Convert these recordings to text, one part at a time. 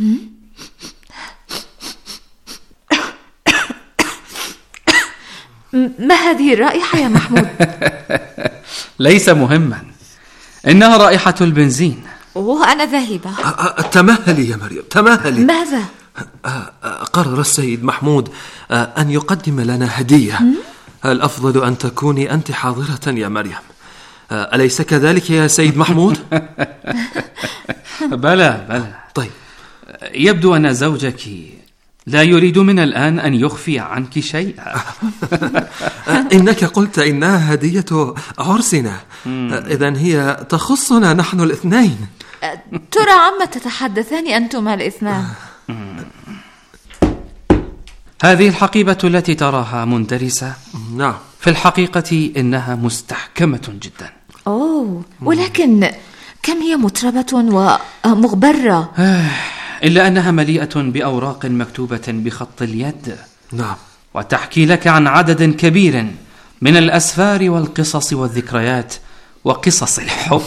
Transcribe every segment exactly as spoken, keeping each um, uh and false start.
ما هذه الرائحة يا محمود؟ ليس مهما، إنها رائحة البنزين. وأنا ذاهبة. تمهلي يا مريم، تمهلي. ماذا؟ قرر السيد محمود أن يقدم لنا هدية. الأفضل أن تكوني أنت حاضرة يا مريم، أليس كذلك يا سيد محمود؟ بلى بلى. طيب، يبدو أن زوجك لا يريد من الآن أن يخفي عنك شيئا. إنك قلت إنها هدية عرسنا، إذن هي تخصنا نحن الاثنين. ترى عما تتحدثان أنتما الاثنان؟ هذه الحقيبة التي تراها مندرسة، نعم، في الحقيقة إنها مستحكمة جدا. أوه، ولكن كم هي متربة ومغبرة. إلا أنها مليئة بأوراق مكتوبة بخط اليد. نعم، وتحكي لك عن عدد كبير من الأسفار والقصص والذكريات وقصص الحب.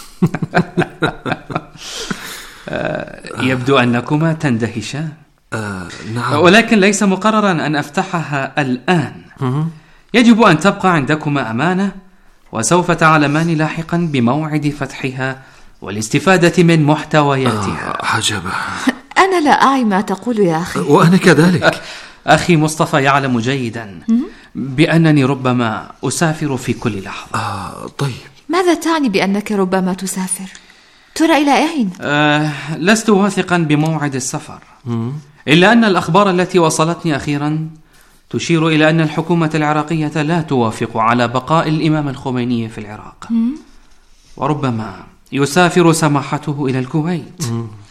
يبدو أنكما تندهشان. آه، نعم. ولكن ليس مقررا أن أفتحها الآن. يجب أن تبقى عندكما أمانة، وسوف تعلمان لاحقا بموعد فتحها والاستفادة من محتوياتها. آه، عجبا. أنا لا أعي ما تقول يا أخي. وأنا كذلك. أخي مصطفى يعلم جيدا بأنني ربما أسافر في كل لحظة. آه، طيب. ماذا تعني بأنك ربما تسافر؟ ترى إلى أين؟ آه، لست واثقا بموعد السفر، إلا أن الأخبار التي وصلتني أخيرا تشير إلى أن الحكومة العراقية لا توافق على بقاء الإمام الخميني في العراق، وربما يسافر سماحته إلى الكويت.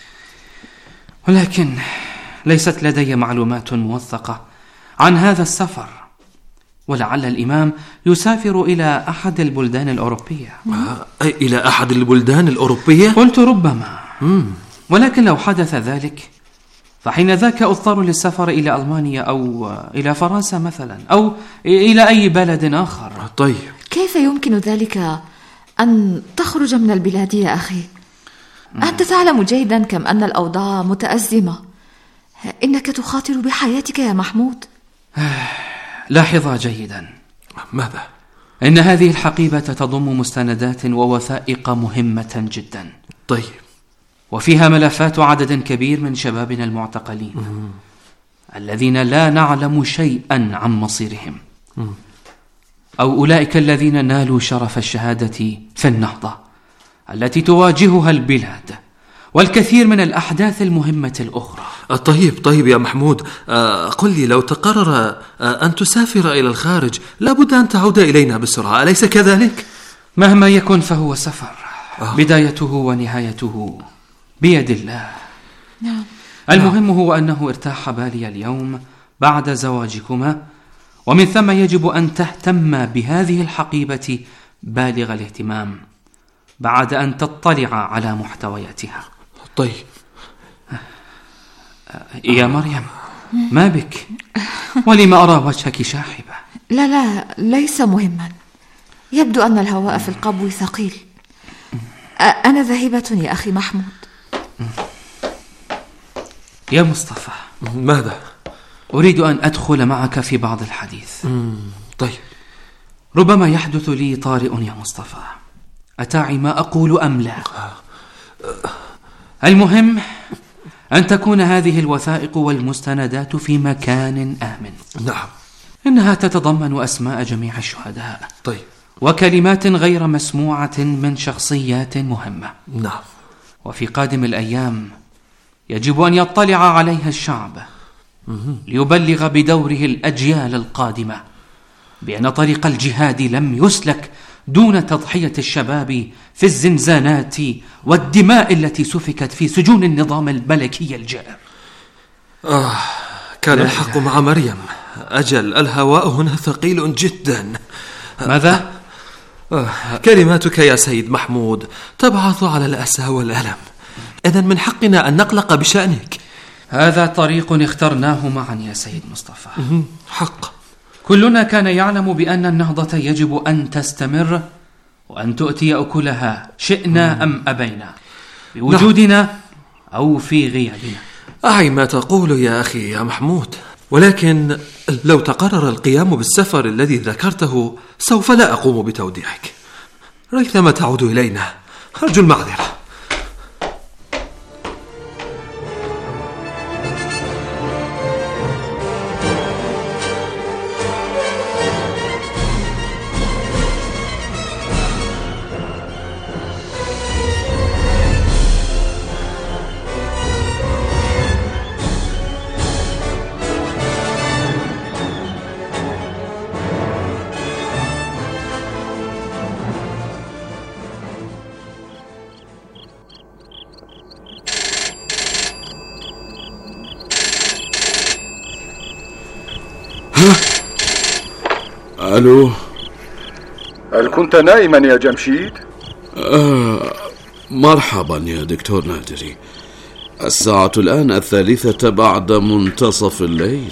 ولكن ليست لدي معلومات موثقة عن هذا السفر، ولعل الإمام يسافر إلى أحد البلدان الأوروبية. أي إلى أحد البلدان الأوروبية؟ قلت ربما. مم. ولكن لو حدث ذلك فحين ذاك أضطر للسفر إلى ألمانيا أو إلى فرنسا مثلا، أو إلى أي بلد آخر. طيب، كيف يمكن ذلك أن تخرج من البلاد يا أخي؟ أنت تعلم جيدا كم أن الأوضاع متأزمة. إنك تخاطر بحياتك يا محمود. لاحظا جيدا. ماذا؟ إن هذه الحقيبة تضم مستندات ووثائق مهمة جدا. طيب. وفيها ملفات عدد كبير من شبابنا المعتقلين مم. الذين لا نعلم شيئا عن مصيرهم، مم. أو أولئك الذين نالوا شرف الشهادة في النهضة التي تواجهها البلاد، والكثير من الأحداث المهمة الأخرى. طيب طيب يا محمود، قل لي، لو تقرر أن تسافر إلى الخارج لابد أن تعود إلينا بسرعة، أليس كذلك؟ مهما يكن فهو سفر، آه. بدايته ونهايته بيد الله. نعم. المهم هو أنه ارتاح بالي اليوم بعد زواجكما، ومن ثم يجب أن تهتم بهذه الحقيبة بالغ الاهتمام بعد أن تطلع على محتوياتها. طيب يا مريم، ما بك؟ ولما أرى وجهك شاحبة؟ لا لا، ليس مهما. يبدو أن الهواء في القبو ثقيل. أنا ذاهبة يا أخي محمود. يا مصطفى، ماذا؟ أريد أن أدخل معك في بعض الحديث. طيب. ربما يحدث لي طارئ يا مصطفى، أتعي ما أقول أم لا؟ المهم أن تكون هذه الوثائق والمستندات في مكان آمن. نعم. إنها تتضمن أسماء جميع الشهداء. طيب. وكلمات غير مسموعة من شخصيات مهمة. نعم. وفي قادم الأيام يجب أن يطلع عليها الشعب ليبلغ بدوره الأجيال القادمة بأن طريق الجهاد لم يسلك دون تضحية الشباب في الزنزانات والدماء التي سفكت في سجون النظام الملكي الجائر. آه، كان الحق مع مريم. أجل، الهواء هنا ثقيل جدا. ماذا؟ آه، كلماتك يا سيد محمود تبعث على الأسى والألم. إذن من حقنا أن نقلق بشأنك. هذا طريق اخترناه معا يا سيد مصطفى. حق. كلنا كان يعلم بأن النهضة يجب أن تستمر وأن تؤتي أكلها، شئنا أم أبينا، بوجودنا أو في غيابنا. أعي ما تقول يا أخي يا محمود، ولكن لو تقرر القيام بالسفر الذي ذكرته سوف لا أقوم بتوديعك. ريثما تعود إلينا، أرجو المعذرة. ألو، هل كنت نائما يا جمشيد؟ آه مرحبا يا دكتور نادري، الساعة الآن الثالثة بعد منتصف الليل.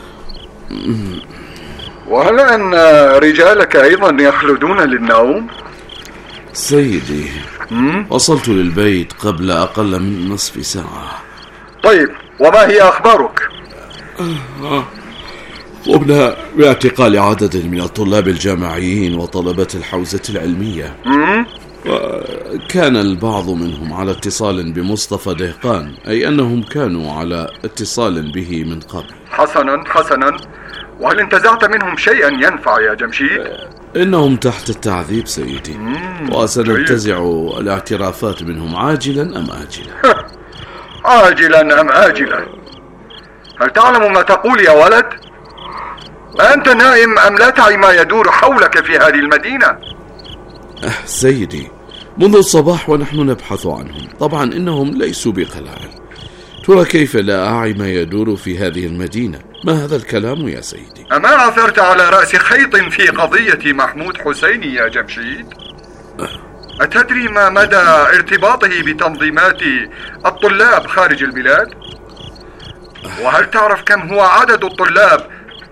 وهل أن رجالك أيضا يخلدون للنوم؟ سيدي، وصلت للبيت قبل أقل من نصف ساعة. طيب، وما هي أخبارك؟ آه. قمنا باعتقال عدد من الطلاب الجامعيين وطلبة الحوزة العلمية. كان البعض منهم على اتصال بمصطفى دهقان، أي أنهم كانوا على اتصال به من قبل. حسنا حسنا، وهل انتزعت منهم شيئا ينفع يا جمشيد؟ إنهم تحت التعذيب سيدي، وسننتزع الاعترافات منهم عاجلا أم آجلا. عاجلا أم آجلا؟ هل تعلم ما تقول يا ولد؟ أنت نائم أم لا تعي ما يدور حولك في هذه المدينة؟ أه سيدي، منذ الصباح ونحن نبحث عنهم، طبعا إنهم ليسوا بقلائل. ترى كيف لا أعي ما يدور في هذه المدينة؟ ما هذا الكلام يا سيدي؟ أما عثرت على رأس خيط في قضية محمود حسيني يا جمشيد؟ أه. أتدري ما مدى ارتباطه بتنظيمات الطلاب خارج البلاد؟ أه. وهل تعرف كم هو عدد الطلاب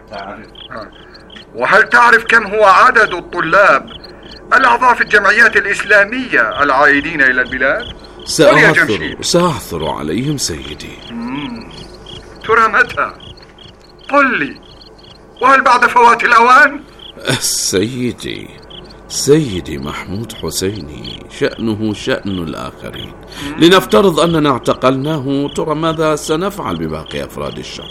وهل تعرف كم هو عدد الطلاب الأعضاء في الجمعيات الإسلامية العائدين إلى البلاد؟ سأعثر, سأعثر عليهم سيدي. مم. ترى متى؟ قل لي، وهل بعد فوات الأوان؟ سيدي سيدي محمود حسيني شأنه شأن الآخرين. مم. لنفترض أننا اعتقلناه، ترى ماذا سنفعل بباقي أفراد الشعب؟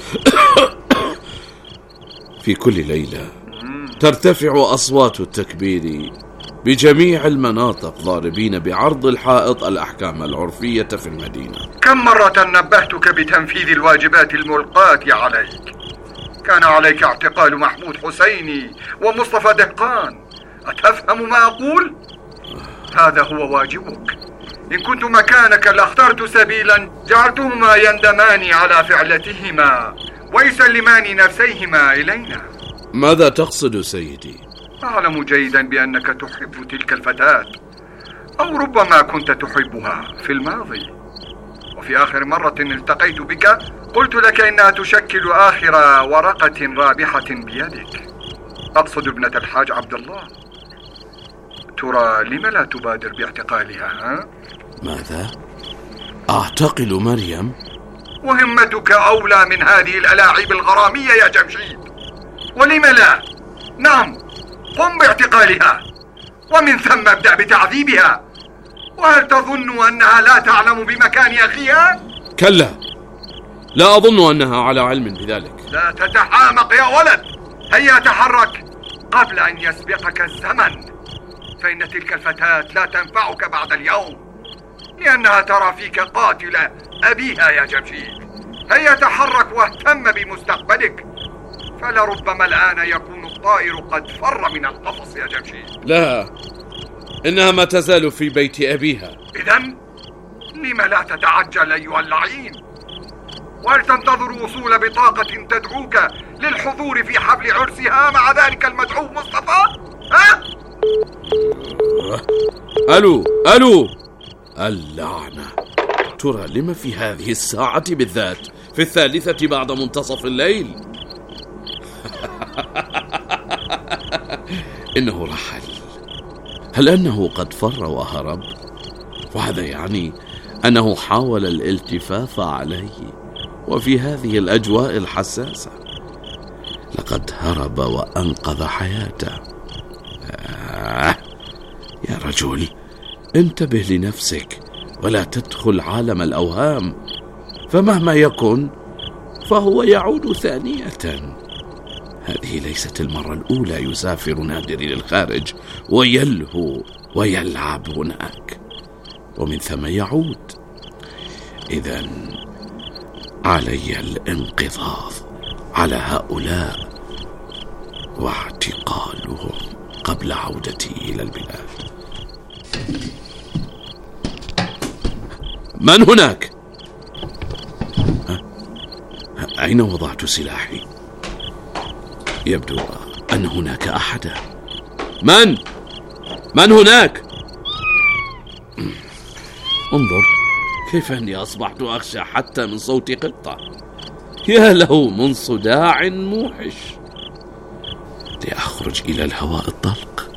في كل ليلة ترتفع أصوات التكبير بجميع المناطق، ضاربين بعرض الحائط الأحكام العرفية في المدينة. كم مرة نبهتك بتنفيذ الواجبات الملقاة عليك؟ كان عليك اعتقال محمود حسيني ومصطفى دهقان، أتفهم ما أقول؟ هذا هو واجبك. إن كنت مكانك لاخترت سبيلا جعلتهما يندمان على فعلتهما ويسلمان نفسيهما إلينا. ماذا تقصد سيدي؟ أعلم جيدا بأنك تحب تلك الفتاة، أو ربما كنت تحبها في الماضي، وفي آخر مرة التقيت بك قلت لك إنها تشكل آخر ورقة رابحة بيدك. أقصد ابنة الحاج عبد الله. ترى لم لا تبادر باعتقالها؟ ها؟ ماذا؟ أعتقل مريم؟ وهمتك أولى من هذه الألاعيب الغرامية يا جمشيد. ولم لا؟ نعم، قم باعتقالها، ومن ثم ابدأ بتعذيبها. وهل تظن أنها لا تعلم بمكان أخيها؟ كلا، لا أظن أنها على علم بذلك. لا تتحامق يا ولد، هيا تحرك قبل أن يسبقك الزمن، فإن تلك الفتاة لا تنفعك بعد اليوم، لأنها ترى فيك قاتل أبيها يا جمشيد. هيا تحرك واهتم بمستقبلك، فلربما الآن يكون الطائر قد فر من القفص يا جمشيد. لا، إنها ما تزال في بيت أبيها. إذن لم لا تتعجل أيها اللعين؟ وهل تنتظر وصول بطاقة تدعوك للحضور في حفل عرسها مع ذلك المدعو مصطفى؟ ها؟ ألو ألو اللعنة، ترى لما في هذه الساعة بالذات، في الثالثة بعد منتصف الليل؟ إنه رحل. هل أنه قد فر وهرب؟ وهذا يعني أنه حاول الالتفاف علي وفي هذه الأجواء الحساسة. لقد هرب وأنقذ حياته. آه يا رجل، انتبه لنفسك ولا تدخل عالم الأوهام، فمهما يكن فهو يعود ثانية. هذه ليست المرة الأولى يسافر نادر للخارج ويلهو ويلعب هناك، ومن ثم يعود. إذن علي الانقضاض على هؤلاء واعتقالهم قبل عودتي إلى البلاد. من هناك؟ أين وضعت سلاحي؟ يبدو أن هناك أحدا. من؟ من هناك؟ انظر كيف أني أصبحت أخشى حتى من صوت قطة. يا له من صداع موحش. لأخرج إلى الهواء الطلق.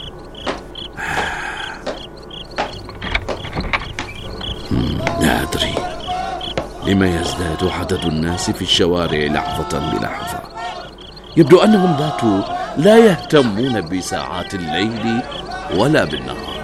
لا أدري لما يزداد عدد الناس في الشوارع لحظة بلحظة. يبدو أنهم باتوا لا يهتمون بساعات الليل ولا بالنهار.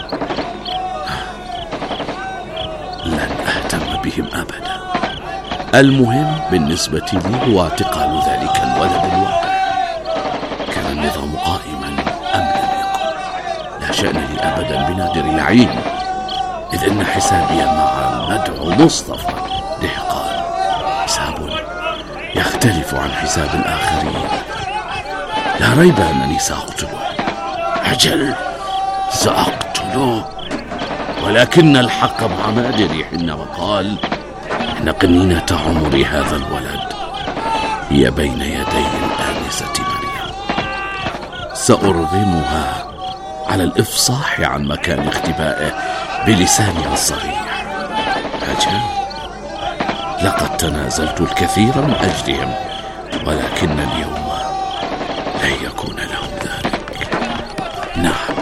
لن أهتم بهم أبدا. المهم بالنسبة لي هو اعتقال ذلك الولد الواقع. كان النظام قائما أم لم يكن؟ لا شأن لي أبدا بنادر العين، إذ إن حسابي مع المدعو مصطفى دهقان حساب يختلف عن حساب الآخرين. لا ريب أنني سأقتله، أجل سأقتله، ولكن الحق مع نادري حينما قال إن قنينة عمر هذا الولد هي بين يدي الآنسة مريم. سأرغمها على الإفصاح عن مكان اختبائه بلسانها الصريح. أجل لقد تنازلت الكثير من أجلهم، ولكن اليوم لن يكون لهم ذلك. نعم.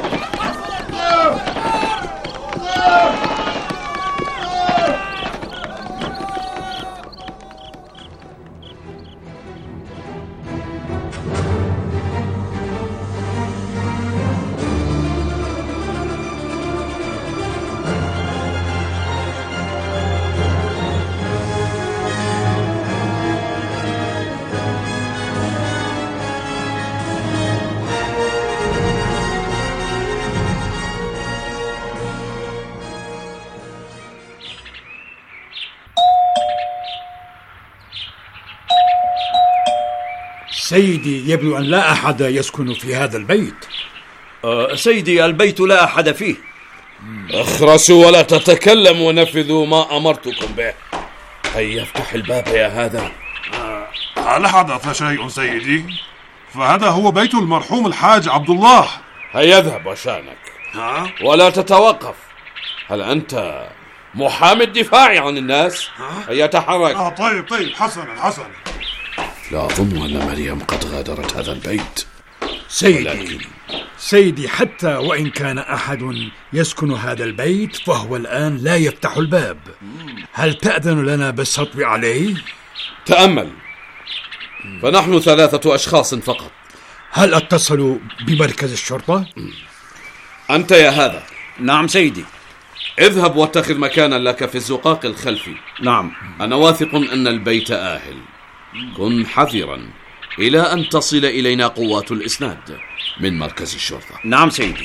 سيدي، يبدو أن لا أحد يسكن في هذا البيت. أه سيدي، البيت لا أحد فيه. اخرسوا ولا تتكلموا ونفذوا ما أمرتكم به. هيا افتح الباب يا هذا. أه هل حدث شيء سيدي؟ فهذا هو بيت المرحوم الحاج عبد الله. هيا اذهب وشانك. ها؟ ولا تتوقف. هل أنت محامي الدفاع عن الناس؟ هيا تحرك. آه طيب طيب حسنا حسنا. لا أظن أن مريم قد غادرت هذا البيت. سيدي ولكن... سيدي، حتى وإن كان أحد يسكن هذا البيت فهو الآن لا يفتح الباب. هل تأذن لنا بالسطو عليه؟ تأمل، فنحن ثلاثة أشخاص فقط. هل اتصلوا بمركز الشرطة؟ أنت يا هذا. نعم سيدي. اذهب واتخذ مكانا لك في الزقاق الخلفي. نعم. أنا واثق أن البيت آهل. كن حذرا إلى أن تصل إلينا قوات الإسناد من مركز الشرطة. نعم سيدي.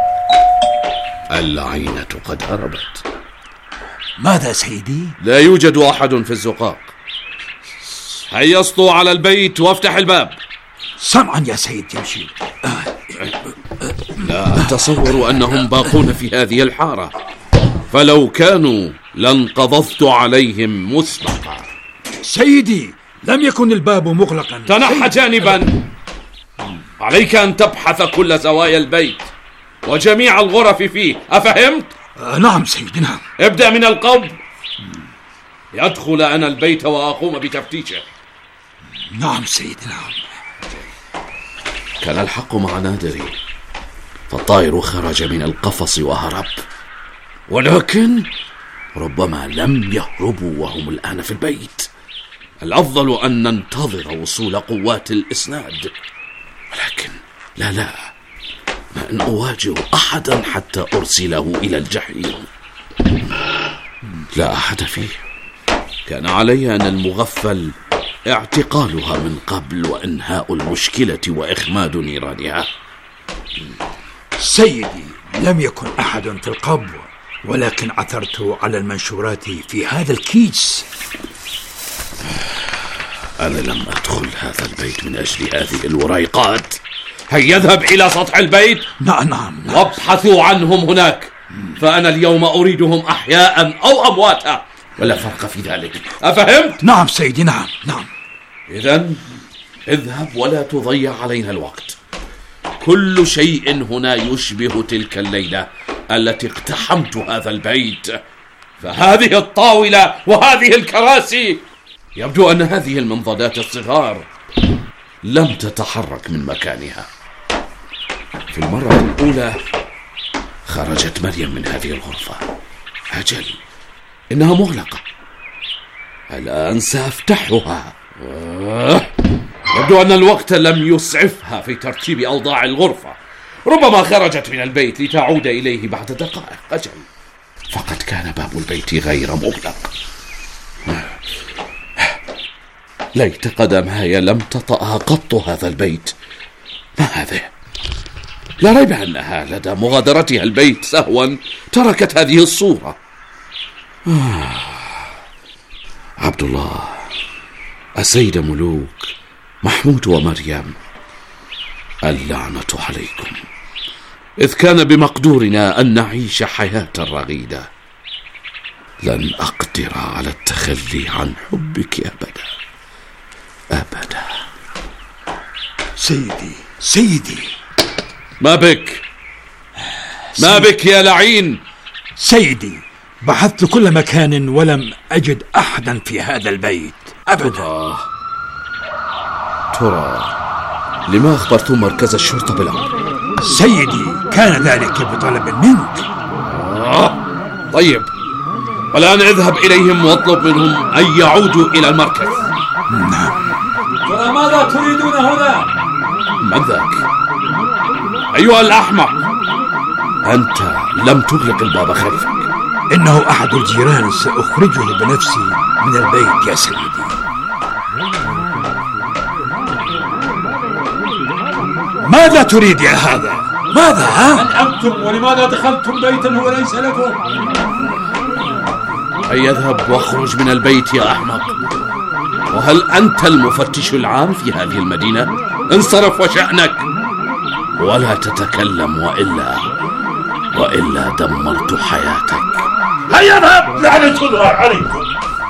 اللعينة قد هربت. ماذا سيدي؟ لا يوجد أحد في الزقاق. هيا اسطو على البيت وافتح الباب. سمعا يا سيد يمشي. لا أتصور أنهم باقون في هذه الحارة، فلو كانوا لانقضضت عليهم مسبقا. سيدي، لم يكن الباب مغلقا. تنحى جانبا. عليك أن تبحث كل زوايا البيت وجميع الغرف فيه، أفهمت؟ آه نعم سيدي نعم. ابدأ من القبض. يدخل أنا البيت وأقوم بتفتيشه. نعم سيدي نعم. كان الحق مع نادري، فالطائر خرج من القفص وهرب، ولكن ربما لم يهربوا وهم الآن في البيت. الأفضل أن ننتظر وصول قوات الإسناد، ولكن لا لا ما أن أواجه أحدا حتى أرسله إلى الجحيم. لا أحد فيه. كان علي أن المغفل اعتقالها من قبل وإنهاء المشكلة وإخماد نيرانها. سيدي، لم يكن أحد في القبو، ولكن عثرت على المنشورات في هذا الكيس. أنا لم أدخل هذا البيت من أجل هذه الوريقات. هيا اذهب إلى سطح البيت. نعم نعم, نعم. وابحثوا عنهم هناك، فأنا اليوم أريدهم أحياء أو أمواتا، ولا فرق في ذلك. أفهمت؟ نعم سيدي، نعم نعم. إذن اذهب ولا تضيع علينا الوقت. كل شيء هنا يشبه تلك الليلة التي اقتحمت هذا البيت، فهذه الطاولة وهذه الكراسي، يبدو أن هذه المنضدات الصغار لم تتحرك من مكانها. في المرة الأولى خرجت مريم من هذه الغرفة. أجل، إنها مغلقة. الآن سأفتحها. يبدو أن الوقت لم يسعفها في ترتيب أوضاع الغرفة. ربما خرجت من البيت لتعود إليه بعد دقائق. أجل، فقد كان باب البيت غير مغلق. ليت قدماي لم تطأها قط هذا البيت. ما هذا؟ لا ريب أنها لدى مغادرتها البيت سهوا تركت هذه الصورة. آه. عبد الله، السيد ملوك، محمود ومريم، اللعنة عليكم، إذ كان بمقدورنا أن نعيش حياة رغيدة لن أقدر على التخلي عن حبك أبدا أبدا. سيدي سيدي، ما بك؟ ما بك يا لعين؟ سيدي، بحثت كل مكان ولم أجد أحدا في هذا البيت أبدا. ترى, ترى لما أخبرت مركز الشرطة بالأمر؟ سيدي، كان ذلك بطلب منك. آه. طيب، والآن اذهب إليهم واطلب منهم أن يعودوا إلى المركز. نعم. ترى ماذا تريدون هنا؟ من ذاك؟ أيها الأحمق، أنت لم تغلق الباب خلفك. إنه أحد الجيران، سأخرجه بنفسي من البيت يا سيدي. ماذا تريد يا هذا؟ ماذا؟ ها؟ من أنتم ولماذا دخلتم بيتا هو ليس لكم؟ هيا اذهب واخرج من البيت يا أحمق. وهل أنت المفتش العام في هذه المدينة؟ انصرف وشأنك ولا تتكلم، وإلا وإلا دمرت حياتك. هيا اذهب، لعنة الله عليكم.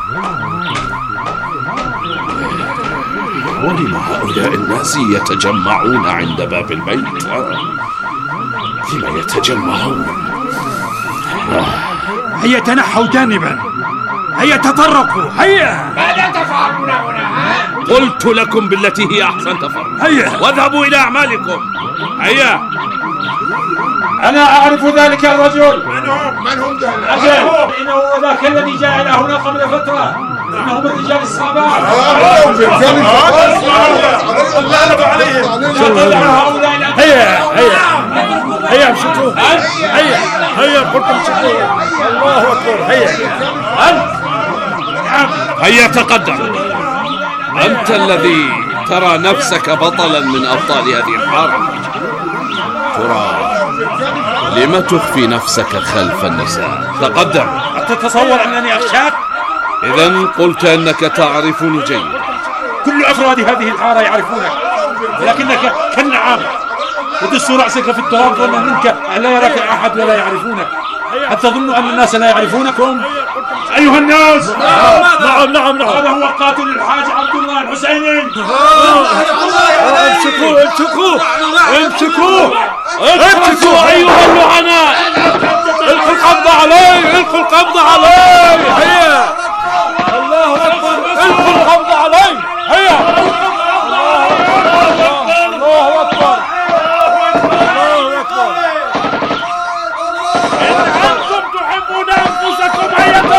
ولم هؤلاء الناس يتجمعون عند باب البيت؟ لما يتجمعون؟ هيا تنحوا جانبا، هيا تفرقوا، هيا. ماذا تفعلون هنا؟ قلت لكم بالتي هي أحسن تفرقوا. هيا واذهبوا إلى أعمالكم. هيا. أنا أعرف ذلك الرجل. من هم؟ من هم ذلك؟ أجل، إنه ذاك الذي جاء إلى هنا قبل فترة. إنه من رجال الصعبان. هيا هيا هيا امسكوه. هيا هيا قلت امسكوه. الله أكبر. هيا هيا تقدم. أنت الذي ترى نفسك بطلا من أبطال هذه الحارة. ترى لما تخفي نفسك خلف النساء؟ تقدم. أتتصور أنني أخشاك؟ إذن قلت أنك تعرفني جيدا. كل أفراد هذه الحارة يعرفونك، ولكنك كالنعام تدس رأسك في التراب ظنا منك لا يراك أحد ولا يعرفونك. هل تظن أن الناس لا يعرفونكم؟ أيها الناس، نعم نعم نعم، هذا هو قاتل الحاج عبد الله الحسيني. امسكوه امسكوه امسكوه امسكوا أيها اللعناء. القوا القبض عليه، القوا القبض عليه. هيا. الله أكبر. القوا القبض عليه. هيا. الله أكبر. الله أكبر. إن أنتم تحبون أنفسكم هيا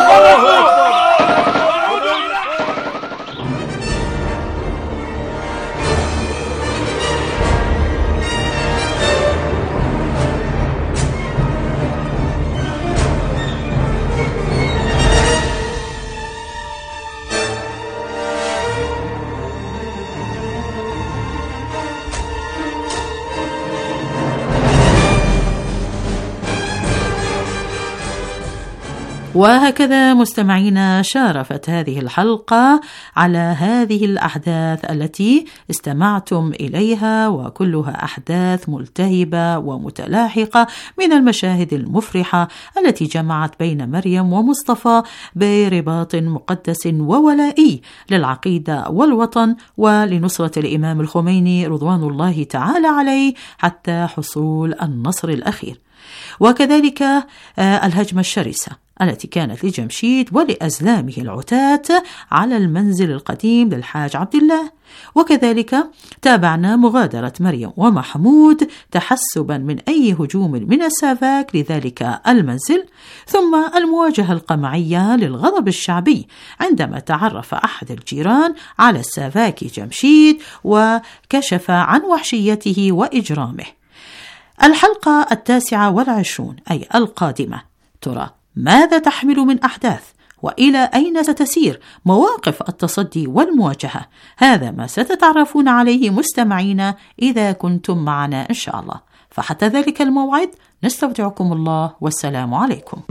وهكذا مستمعينا شارفت هذه الحلقة على هذه الأحداث التي استمعتم إليها، وكلها أحداث ملتهبة ومتلاحقة من المشاهد المفرحة التي جمعت بين مريم ومصطفى برباط مقدس وولائي للعقيدة والوطن ولنصرة الإمام الخميني رضوان الله تعالى عليه حتى حصول النصر الأخير. وكذلك الهجمة الشرسة التي كانت لجمشيد ولأزلامه العتاة على المنزل القديم للحاج عبد الله. وكذلك تابعنا مغادرة مريم ومحمود تحسبا من أي هجوم من السافاك لذلك المنزل، ثم المواجهة القمعية للغضب الشعبي عندما تعرف أحد الجيران على السافاك جمشيد وكشف عن وحشيته وإجرامه. الحلقة التاسعة والعشرون أي القادمة، ترى ماذا تحمل من أحداث؟ وإلى أين ستسير مواقف التصدي والمواجهة؟ هذا ما ستتعرفون عليه مستمعين إذا كنتم معنا إن شاء الله. فحتى ذلك الموعد نستودعكم الله والسلام عليكم.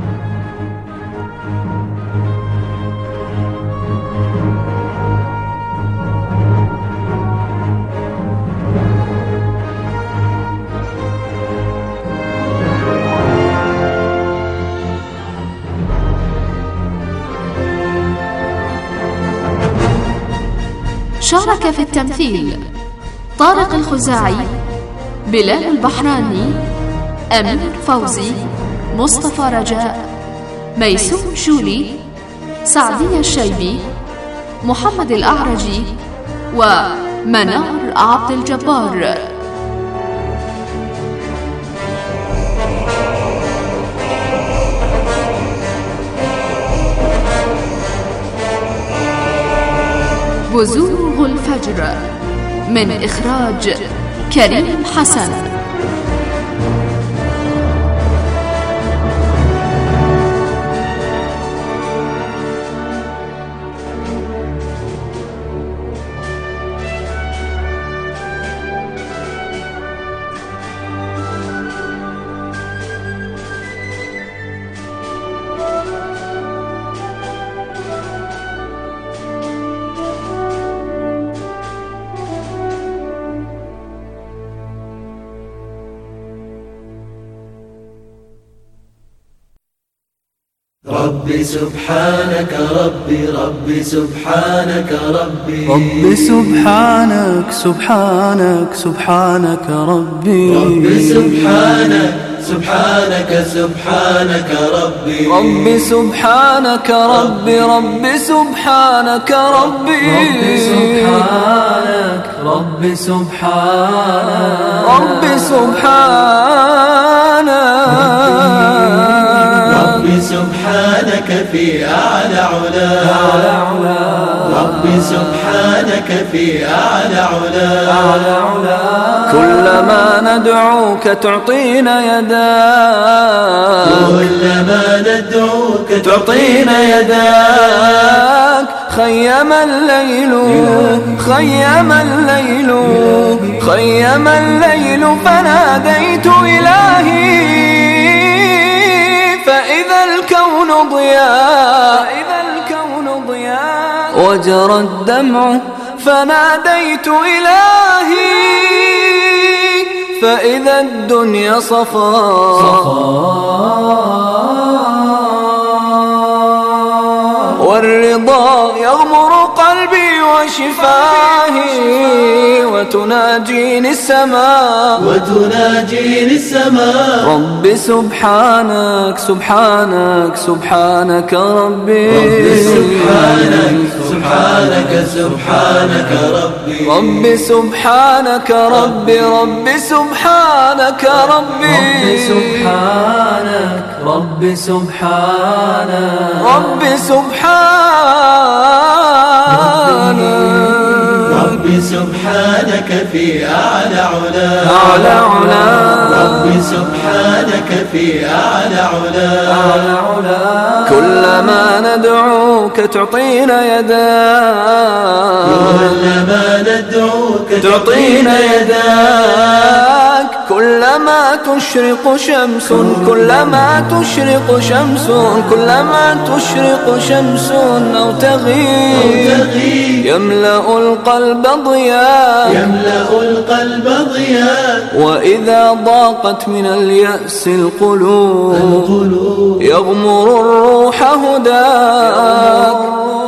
شارك في التمثيل طارق الخزاعي، بلال البحراني، أمير فوزي، مصطفى رجاء، ميسوم شولي، سعدية الشيبي، محمد الأعرجي، ومنار عبد الجبار. بزوغ الفجر من إخراج كريم حسن. ربي سبحانك ربي ربي سبحانك ربي ربي سبحانك سبحانك سبحانك ربي ربي سبحانك سبحانك سبحانك ربي ربي سبحانك ربي ربي سبحانك ربي ربي سبحانك ربي سبحانك ربي سبحانك ربي سبحانك في أعلى علا ربي سبحانك في أعلى علا كلما ندعوك تعطينا يداك كلما ندعوك تعطينا يداك خيم الليل خيم الليل خيم الليل فناديت إلهي فإذا الكون ضياء فإذا الكون ضياء وجرى الدمع فناديت إلهي فإذا الدنيا صفاء والرضا يغمر قلبي وشفاهي وتناجيني السماء وتناجيني السماء ربي سبحانك سبحانك سبحانك ربي ربي سبحانك سبحانك سبحانك ربي ربي سبحانك ربي ربي سبحانك ربي ربي سبحانك ربي سبحانك ربي سبحانك ربي سبحانك في أعلى علا أعلى علا ربي سبحانك في أعلى علا أعلى علا كلما ندعوك تعطينا يداك كلما ندعوك تعطينا يداك كلما تشرق شمس كلما تشرق شمس كلما تشرق شمس أو تغيب يملأ القلب ضياء يملأ القلب ضياء وإذا ضاقت من اليأس القلوب يغمر الروح هداك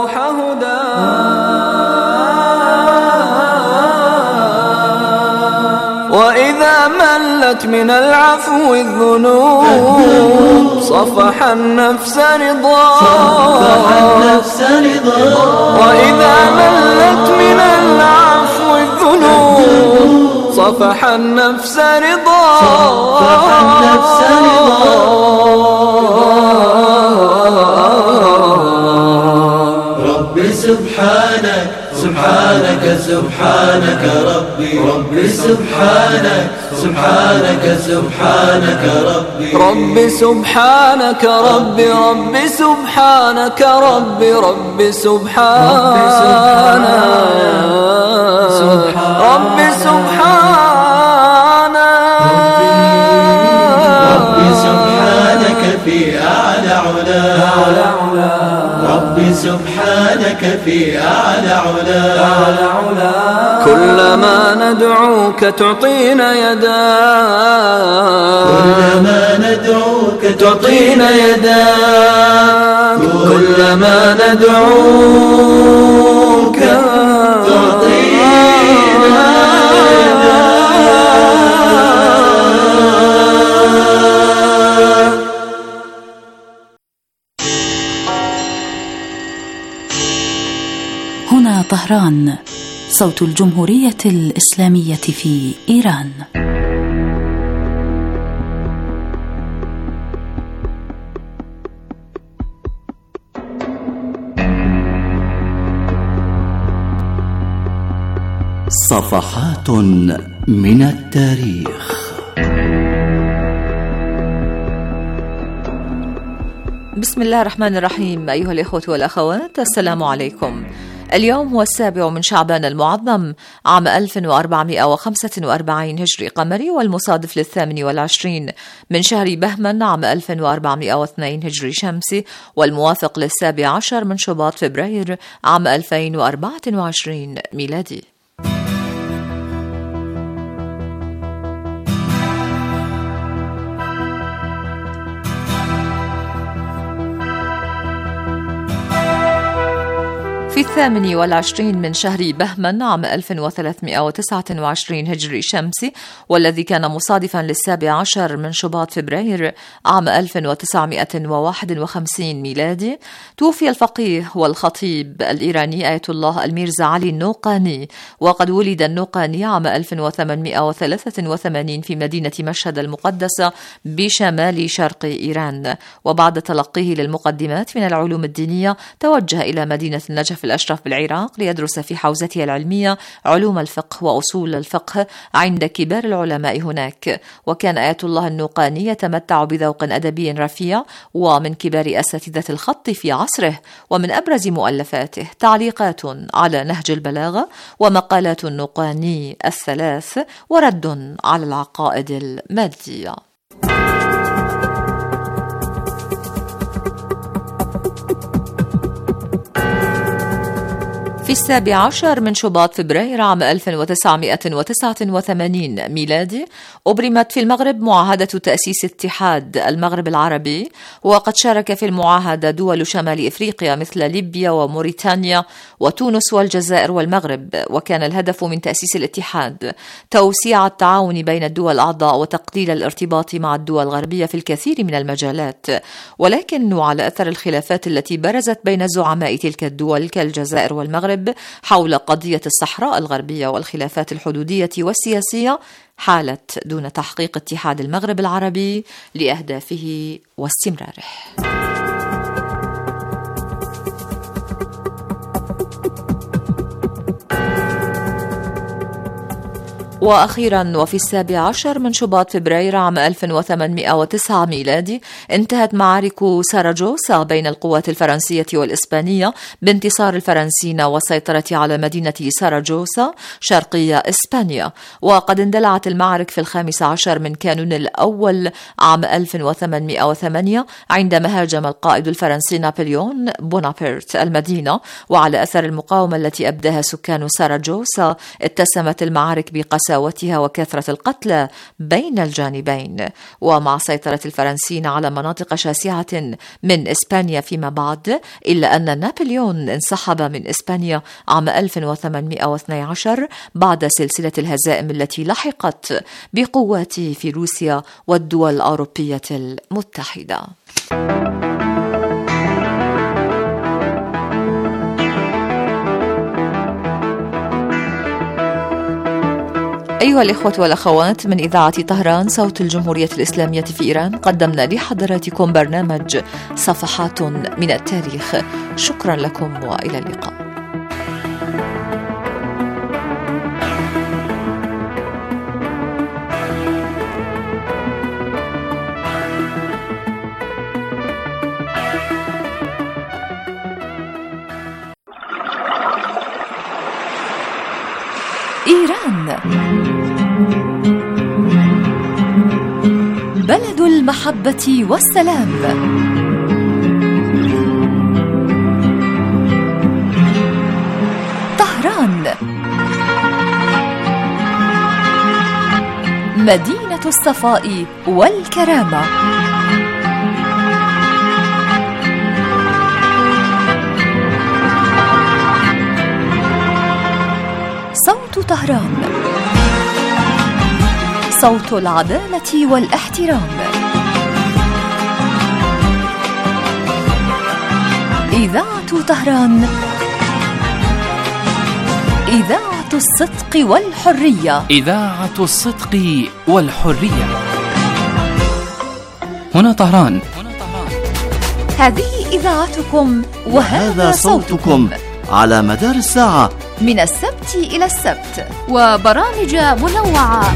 وإذا ملت من العفو الذنوب صفح النفس رضا وإذا ملت من العفو الذنوب صفح النفس رضا ربي سبحانك سبحانك سبحانك ربي ربي سبحانك سبحانك سبحانك ربي ربي سبحانك ربي ربي سبحانك ربي ربي سبحانك ربي سبحانك ربي سبحانك في أعلى علا ربي سبحانك في أعلى علا كلما ندعوك تعطينا يداك كلما ندعوك تعطينا يداك كلما ندعوك تعطينا هنا طهران، صوت الجمهورية الإسلامية في إيران. صفحات من التاريخ. بسم الله الرحمن الرحيم. أيها الإخوة والأخوات، السلام عليكم. اليوم هو السابع من شعبان المعظم عام ألف وأربعمائة وخمسة وأربعين هجري قمري، والمصادف للثامن والعشرين من شهر بهمن عام ألف وأربعمائة واثنين هجري شمسي، والموافق للسابع عشر من شباط فبراير عام ألفين وأربعة وعشرين ميلادي. في الثامن والعشرين من شهر بهمن عام ألف وثلاثمائة وتسعة وعشرين هجري شمسي، والذي كان مصادفا للسابع عشر من شباط فبراير عام ألف وتسعمائة وواحد وخمسين ميلادي، توفي الفقيه والخطيب الإيراني آية الله الميرزا علي النوقاني. وقد ولد النوقاني عام ألف وثمانمائة وثلاثة وثمانين في مدينة مشهد المقدسة بشمال شرق إيران، وبعد تلقيه للمقدمات من العلوم الدينية توجه إلى مدينة النجف الأشرف بالعراق ليدرس في حوزته العلمية علوم الفقه وأصول الفقه عند كبار العلماء هناك. وكان آية الله النوقاني يتمتع بذوق أدبي رفيع ومن كبار أساتذة الخط في عصره، ومن أبرز مؤلفاته تعليقات على نهج البلاغة ومقالات النوقاني الثلاث ورد على العقائد المادية. في السابع عشر من شباط فبراير عام ألف وتسعمائة وتسعة وثمانين ميلادي أبرمت في المغرب معاهدة تأسيس اتحاد المغرب العربي، وقد شارك في المعاهدة دول شمال إفريقيا مثل ليبيا وموريتانيا وتونس والجزائر والمغرب. وكان الهدف من تأسيس الاتحاد توسيع التعاون بين الدول الأعضاء وتقليل الارتباط مع الدول الغربية في الكثير من المجالات، ولكن على أثر الخلافات التي برزت بين زعماء تلك الدول كالجزائر والمغرب حول قضية الصحراء الغربية والخلافات الحدودية والسياسية، حالت دون تحقيق اتحاد المغرب العربي لأهدافه واستمراره. وأخيرا وفي السابع عشر من شباط فبراير عام ألف وثمانمائة وتسعة ميلادي انتهت معارك ساراجوسا بين القوات الفرنسية والإسبانية بانتصار الفرنسيين والسيطرة على مدينة ساراجوسا شرقية إسبانيا. وقد اندلعت المعارك في الخامس عشر من كانون الأول عام ألف وثمانمائة وثمانية عندما هاجم القائد الفرنسي نابليون بونابرت المدينة، وعلى أثر المقاومة التي أبداها سكان ساراجوسا اتسمت المعارك بقساوتها وكثرة القتلى بين الجانبين. ومع سيطرة الفرنسيين على مناطق شاسعة من إسبانيا فيما بعد، إلا أن نابليون انسحب من إسبانيا عام ألف وثمانمائة واثني عشر بعد سلسلة الهزائم التي لحقت بقواته في روسيا والدول الأوروبية المتحدة. أيها الإخوة والأخوات، من إذاعة طهران صوت الجمهورية الإسلامية في إيران قدمنا لحضراتكم برنامج صفحات من التاريخ. شكرا لكم وإلى اللقاء. إيران بلد المحبة والسلام. طهران مدينة الصفاء والكرامة. صوت طهران، صوت العدالة والاحترام. إذاعة طهران، إذاعة الصدق والحرية. إذاعة الصدق والحرية. هنا طهران. هذه إذاعتكم وهذا صوتكم على مدار الساعة من السبت إلى السبت، وبرامج منوعة.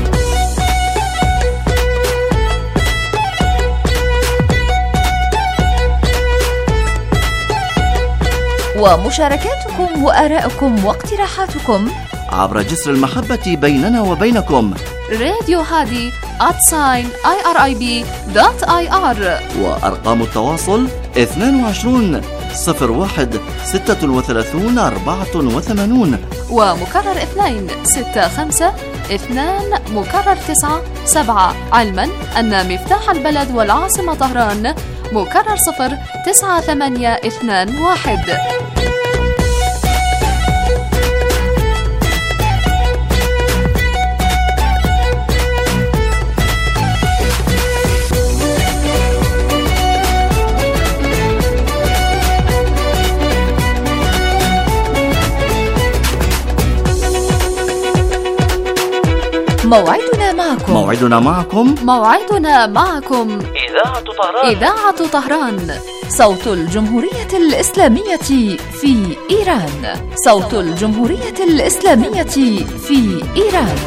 ومشاركاتكم وآراءكم واقتراحاتكم عبر جسر المحبة بيننا وبينكم. راديو هادي آت ساين آي آر آي بي دوت آي آر. وأرقام التواصل اثنين وعشرين صفر واحد ستة وثلاثين أربعة وثمانين ومكرر اثنين ستة خمسة اثنان مكرر تسعة سبعة، علما أن مفتاح البلد والعاصمة طهران مكرر صفر تسعة ثمانية اثنان واحد. موعدنا معكم موعدنا معكم موعدنا معكم إذاعة طهران إذاعة طهران، صوت الجمهورية الإسلامية في إيران. صوت الجمهورية الإسلامية في إيران.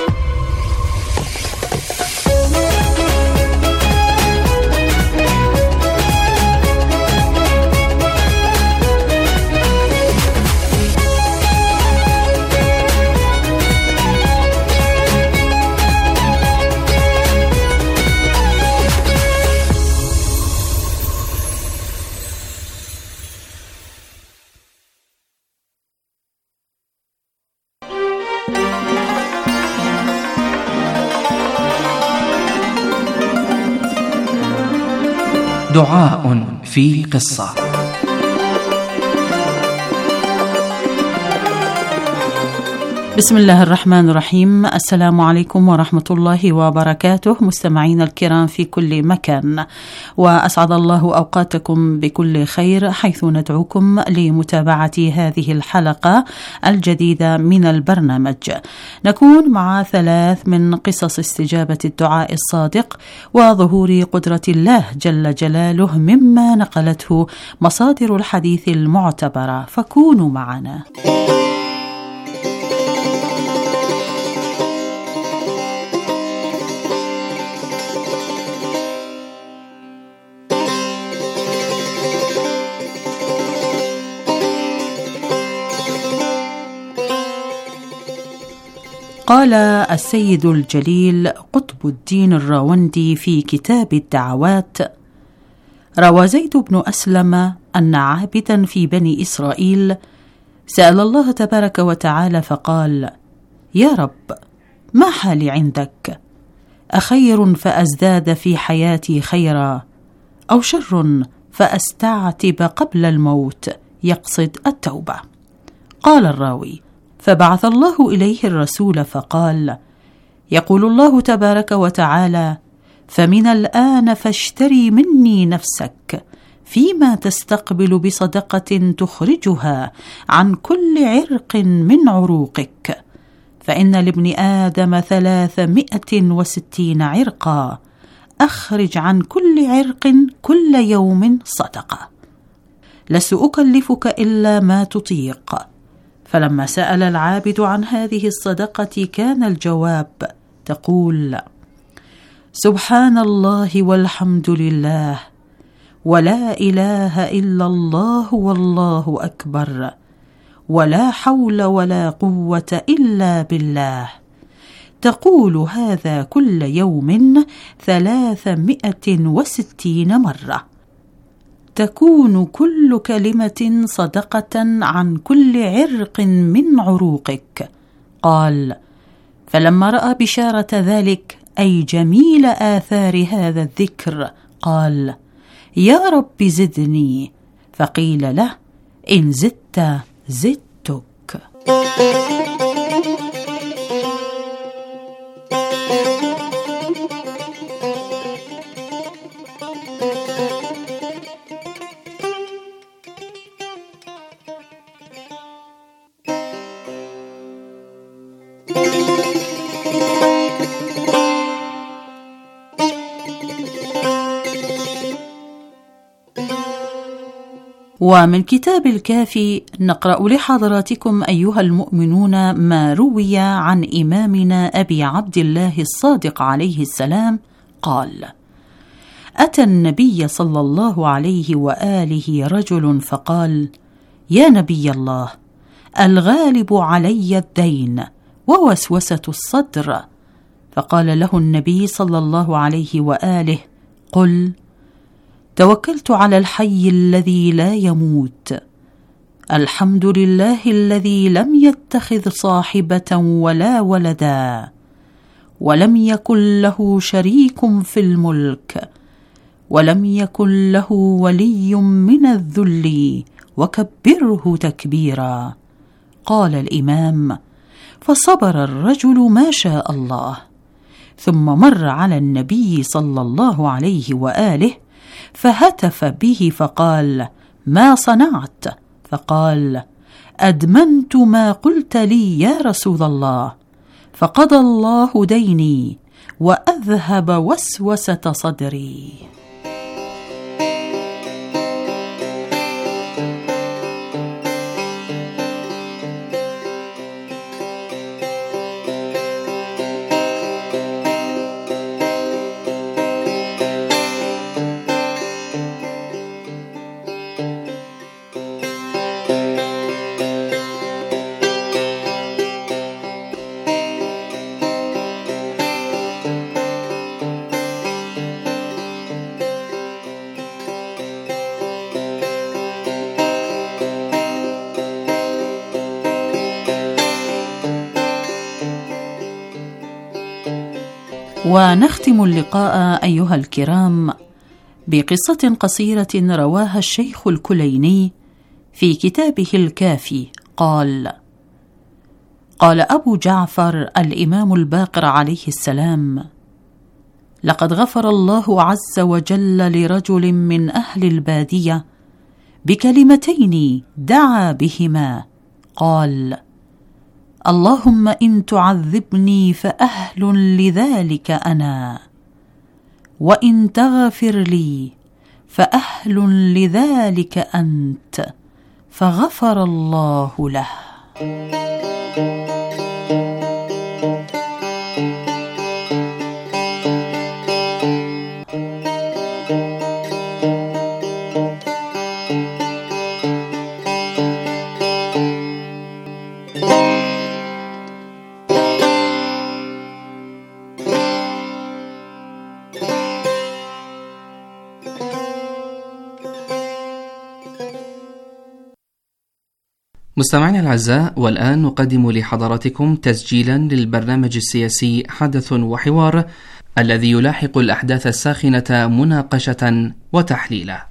دعاء في قصة. بسم الله الرحمن الرحيم. السلام عليكم ورحمة الله وبركاته، مستمعين الكرام في كل مكان، وأسعد الله أوقاتكم بكل خير حيث ندعوكم لمتابعة هذه الحلقة الجديدة من البرنامج. نكون مع ثلاث من قصص استجابة الدعاء الصادق وظهور قدرة الله جل جلاله مما نقلته مصادر الحديث المعتبرة، فكونوا معنا. قال السيد الجليل قطب الدين الراوندي في كتاب الدعوات: روى زيد بن أسلم أن عابدا في بني إسرائيل سأل الله تبارك وتعالى فقال: يا رب، ما حالي عندك؟ أخير فأزداد في حياتي خيرا، أو شر فأستعتب قبل الموت، يقصد التوبة؟ قال الراوي: فبعث الله إليه الرسول فقال: يقول الله تبارك وتعالى: فمن الآن فاشتري مني نفسك فيما تستقبل بصدقة تخرجها عن كل عرق من عروقك، فإن لابن آدم ثلاثمائة وستين عرقا، أخرج عن كل عرق كل يوم صدقة، لست أكلفك إلا ما تطيق. فلما سأل العابد عن هذه الصدقة كان الجواب تقول: سبحان الله والحمد لله ولا إله إلا الله والله أكبر ولا حول ولا قوة إلا بالله، تقول هذا كل يوم ثلاثمائة وستين مرة، تكون كل كلمة صدقة عن كل عرق من عروقك. قال: فلما رأى بشارة ذلك، أي جميل آثار هذا الذكر، قال: يا رب زدني. فقيل له: إن زدت زدتك. ومن كتاب الكافي نقرأ لحضراتكم أيها المؤمنون ما روي عن إمامنا أبي عبد الله الصادق عليه السلام قال: أتى النبي صلى الله عليه وآله رجل فقال: يا نبي الله، الغالب علي الدين ووسوسة الصدر. فقال له النبي صلى الله عليه وآله: قل: توكلت على الحي الذي لا يموت، الحمد لله الذي لم يتخذ صاحبة ولا ولدا، ولم يكن له شريك في الملك، ولم يكن له ولي من الذل، وكبره تكبيرا. قال الإمام: فصبر الرجل ما شاء الله، ثم مر على النبي صلى الله عليه وآله فهتف به فقال: ما صنعت؟ فقال: أدمنت ما قلت لي يا رسول الله، فقضى الله ديني وأذهب وسوسة صدري. ونختم اللقاء أيها الكرام بقصة قصيرة رواها الشيخ الكليني في كتابه الكافي. قال: قال أبو جعفر الإمام الباقر عليه السلام: لقد غفر الله عز وجل لرجل من أهل البادية بكلمتين دعا بهما، قال: اللهم إن تعذبني فأهل لذلك أنا، وإن تغفر لي فأهل لذلك أنت، فغفر الله له. مستمعينا الأعزاء، والآن نقدم لحضراتكم تسجيلا للبرنامج السياسي حدث وحوار الذي يلاحق الأحداث الساخنة مناقشة وتحليلا.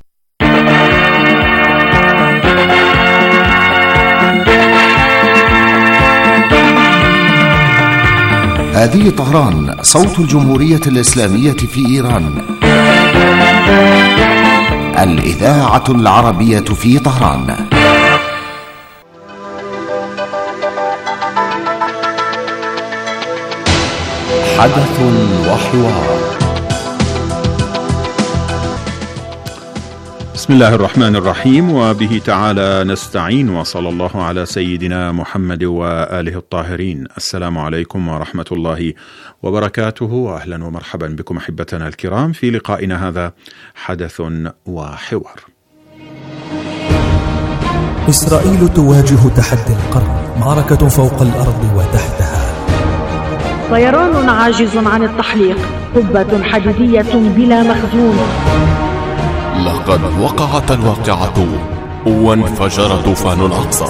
هذه طهران، صوت الجمهورية الإسلامية في إيران، الإذاعة العربية في طهران. حدث وحوار. بسم الله الرحمن الرحيم، وبه تعالى نستعين، وصلى الله على سيدنا محمد وآله الطاهرين. السلام عليكم ورحمة الله وبركاته، وأهلا ومرحبا بكم أحبتنا الكرام في لقائنا هذا حدث وحوار. إسرائيل تواجه تحدي القرن، معركة فوق الأرض وتحتها. طيران عاجز عن التحليق، قبة حديدية بلا مخزون. لقد وقعت الواقعة وانفجر طوفان الأقصى.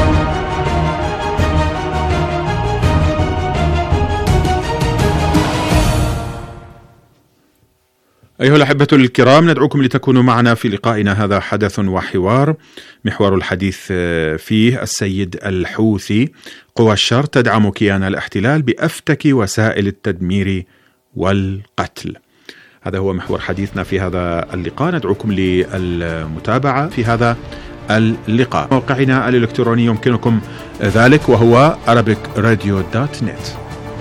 أيها الأحبة الكرام، ندعوكم لتكونوا معنا في لقائنا هذا حدث وحوار، محور الحديث فيه السيد الحوثي: قوى الشر تدعم كيان الاحتلال بأفتك وسائل التدمير والقتل. هذا هو محور حديثنا في هذا اللقاء، ندعوكم للمتابعة في هذا اللقاء. موقعنا الإلكتروني يمكنكم ذلك، وهو arabic radio dot net.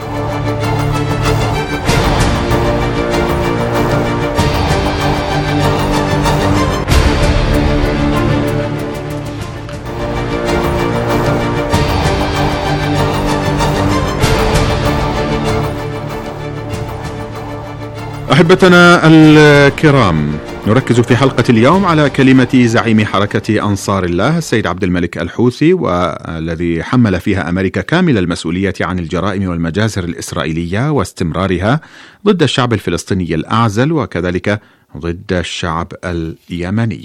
أحبتنا الكرام، نركز في حلقة اليوم على كلمة زعيم حركة أنصار الله السيد عبد الملك الحوثي، والذي حمل فيها أمريكا كامل المسؤولية عن الجرائم والمجازر الإسرائيلية واستمرارها ضد الشعب الفلسطيني الأعزل وكذلك ضد الشعب اليمني،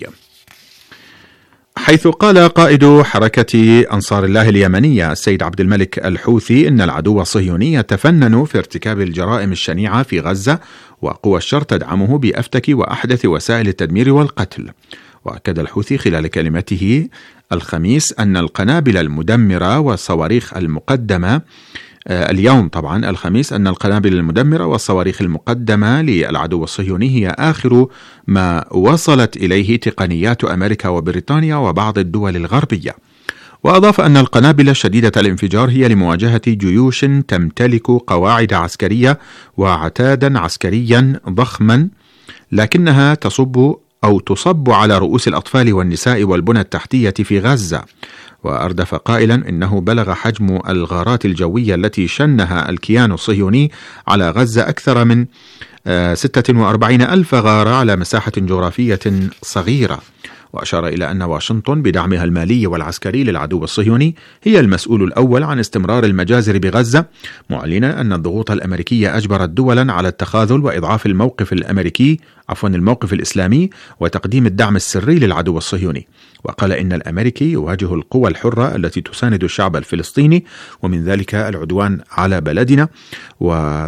حيث قال قائد حركة أنصار الله اليمنية السيد عبد الملك الحوثي إن العدو الصهيوني يتفنن في ارتكاب الجرائم الشنيعة في غزة، وقوى الشر تدعمه بأفتك وأحدث وسائل التدمير والقتل. وأكد الحوثي خلال كلمته الخميس أن القنابل المدمرة والصواريخ المقدمة اليوم طبعا الخميس أن القنابل المدمرة والصواريخ المقدمة للعدو الصهيوني هي آخر ما وصلت إليه تقنيات أمريكا وبريطانيا وبعض الدول الغربية. وأضاف أن القنابل شديدة الانفجار هي لمواجهة جيوش تمتلك قواعد عسكرية وعتادا عسكريا ضخما، لكنها تصب أو تصب على رؤوس الأطفال والنساء والبنى التحتية في غزة. وأردف قائلا إنه بلغ حجم الغارات الجوية التي شنها الكيان الصهيوني على غزة أكثر من ستة وأربعين ألف غارة على مساحة جغرافية صغيرة. وأشار إلى أن واشنطن بدعمها المالي والعسكري للعدو الصهيوني هي المسؤول الأول عن استمرار المجازر بغزة، معلنا أن الضغوط الأمريكية أجبرت دولا على التخاذل وإضعاف الموقف الأمريكي عفوا الموقف الإسلامي وتقديم الدعم السري للعدو الصهيوني. وقال إن الأمريكي يواجه القوى الحرة التي تساند الشعب الفلسطيني، ومن ذلك العدوان على بلدنا، و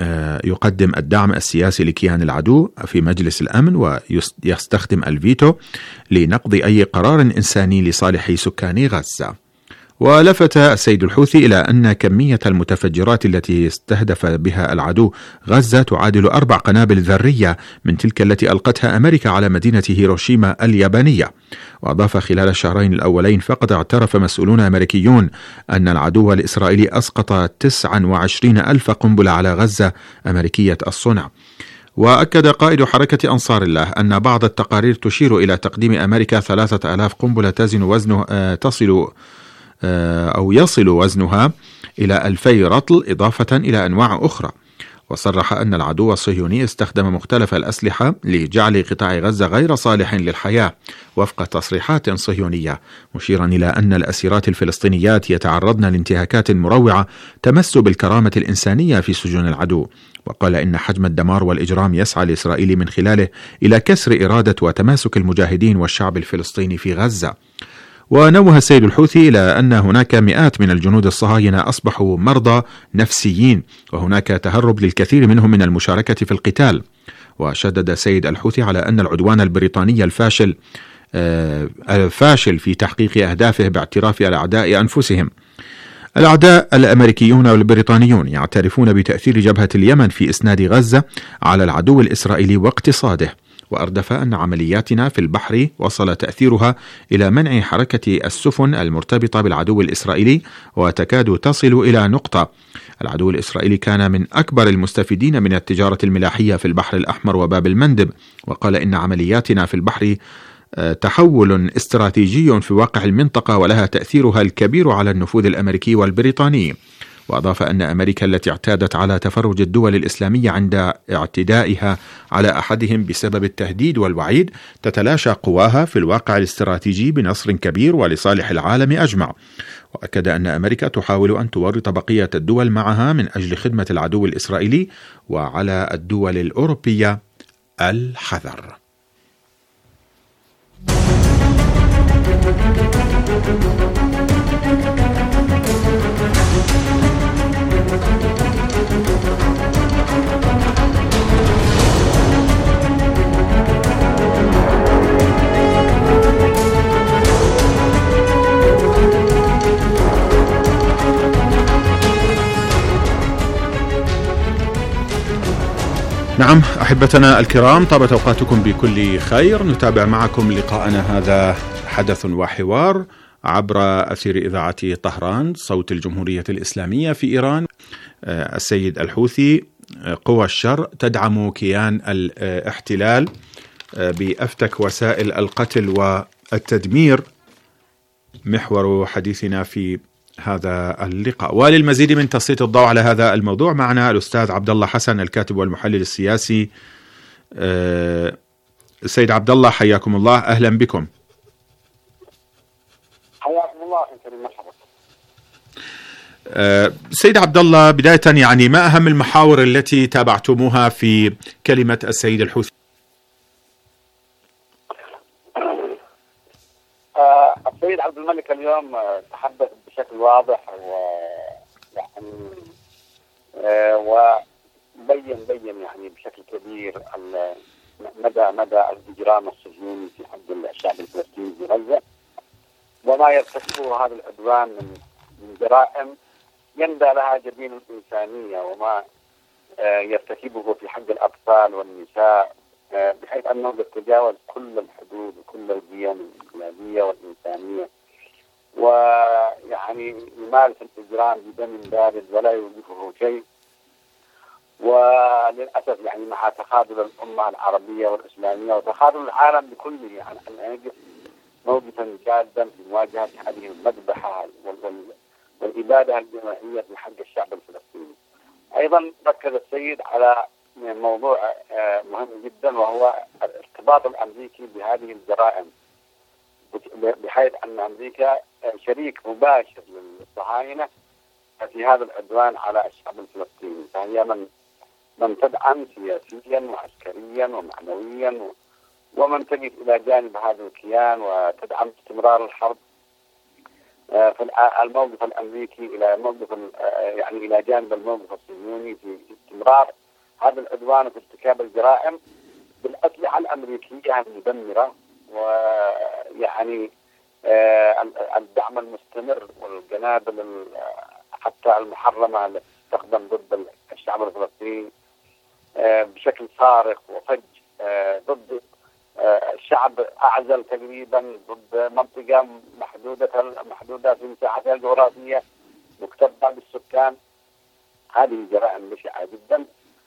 يقدم الدعم السياسي لكيان العدو في مجلس الأمن، ويستخدم الفيتو لنقض أي قرار إنساني لصالح سكان غزة. ولفت السيد الحوثي إلى أن كمية المتفجرات التي استهدف بها العدو غزة تعادل أربع قنابل ذرية من تلك التي ألقتها أمريكا على مدينة هيروشيما اليابانية. وأضاف خلال الشهرين الأولين فقط اعترف مسؤولون أمريكيون أن العدو الإسرائيلي أسقط تسعة وعشرين ألف قنبلة على غزة أمريكية الصنع. وأكد قائد حركة أنصار الله أن بعض التقارير تشير إلى تقديم أمريكا ثلاثة آلاف قنبلة تزن وزنه آه تصل أو يصل وزنها إلى ألفي رطل، إضافة إلى أنواع أخرى. وصرح أن العدو الصهيوني استخدم مختلف الأسلحة لجعل قطاع غزة غير صالح للحياة وفق تصريحات صهيونية، مشيرا إلى أن الأسيرات الفلسطينيات يتعرضن لانتهاكات مروعة تمس بالكرامة الإنسانية في سجون العدو. وقال إن حجم الدمار والإجرام يسعى الإسرائيلي من خلاله إلى كسر إرادة وتماسك المجاهدين والشعب الفلسطيني في غزة. ونوه السيد الحوثي إلى أن هناك مئات من الجنود الصهاينة أصبحوا مرضى نفسيين، وهناك تهرب للكثير منهم من المشاركة في القتال. وشدد السيد الحوثي على أن العدوان البريطاني الفاشل فاشل في تحقيق أهدافه باعتراف الأعداء أنفسهم. الأعداء الأمريكيون والبريطانيون يعترفون بتأثير جبهة اليمن في إسناد غزة على العدو الإسرائيلي واقتصاده، وأردف أن عملياتنا في البحر وصل تأثيرها إلى منع حركة السفن المرتبطة بالعدو الإسرائيلي، وتكاد تصل إلى نقطة. العدو الإسرائيلي كان من أكبر المستفيدين من التجارة الملاحية في البحر الأحمر وباب المندب، وقال إن عملياتنا في البحر تحول استراتيجي في واقع المنطقة ولها تأثيرها الكبير على النفوذ الأمريكي والبريطاني. وأضاف أن أمريكا التي اعتادت على تفرج الدول الإسلامية عند اعتدائها على أحدهم بسبب التهديد والوعيد تتلاشى قواها في الواقع الاستراتيجي بنصر كبير ولصالح العالم أجمع. وأكد أن أمريكا تحاول أن تورط بقية الدول معها من أجل خدمة العدو الإسرائيلي، وعلى الدول الأوروبية الحذر. نعم أحبتنا الكرام، طابت أوقاتكم بكل خير. نتابع معكم لقاءنا هذا حدث وحوار عبر أثير إذاعة طهران صوت الجمهورية الإسلامية في إيران. السيد الحوثي: قوى الشر تدعم كيان الاحتلال بأفتك وسائل القتل والتدمير، محور حديثنا في هذا اللقاء. وللمزيد من تسليط الضوء على هذا الموضوع معنا الأستاذ عبد الله حسن الكاتب والمحلل السياسي. السيد عبد الله حياكم الله، أهلا بكم. حياكم الله. مرحبا. سيد عبد الله، بداية يعني ما أهم المحاور التي تابعتموها في كلمة السيد الحوثي؟ السيد عبد الملك اليوم تحدث بشكل واضح و يعني وبين بين يعني بشكل كبير مدى مدى الإجرام الصهيوني في حق الشعب الفلسطيني في غزة، وما يرتكبه هذا العدوان من من جرائم يندى لها جبين الإنسانية، وما يرتكبه في حق الأطفال والنساء، بحيث أنه يتجاوز كل الحدود وكل القيم الإنسانية والإنسانية، ويعني يمارس الإجرام بدم بارد ولا يوقفه شيء. وللأسف يعني مع تخاذل الأمة العربية والإسلامية وتخاذل العالم بكله يعني أن يقف موقفا جادا في مواجهة هذه المذبحة والإبادة الجماعية في حق الشعب الفلسطيني. أيضا ركز السيد على موضوع مهم جدا، وهو الارتباط الأمريكي بهذه الجرائم، بحيث أن أمريكا شريك مباشر للصهاينة في هذا العدوان على الشعب الفلسطيني، فهي من من تدعم سياسيا وعسكريا ومعنويا، ومن تقف إلى جانب هذا الكيان وتدعم استمرار الحرب. فالموقف الأمريكي إلى موقف يعني إلى جانب الموقف الصهيوني في استمرار هذا العدوان وفي ارتكاب الجرائم بالأسلحة الأمريكية المدمرة، ويعني الدعم المستمر والقنابل حتى المحرمة التي تستخدم ضد الشعب الفلسطيني بشكل صارخ وفج، ضد الشعب أعزل تقريبا، ضد منطقة محدودة محدودة في مساحتها الجغرافية مكتظة بالسكان. هذه جرائم بشعة جدا.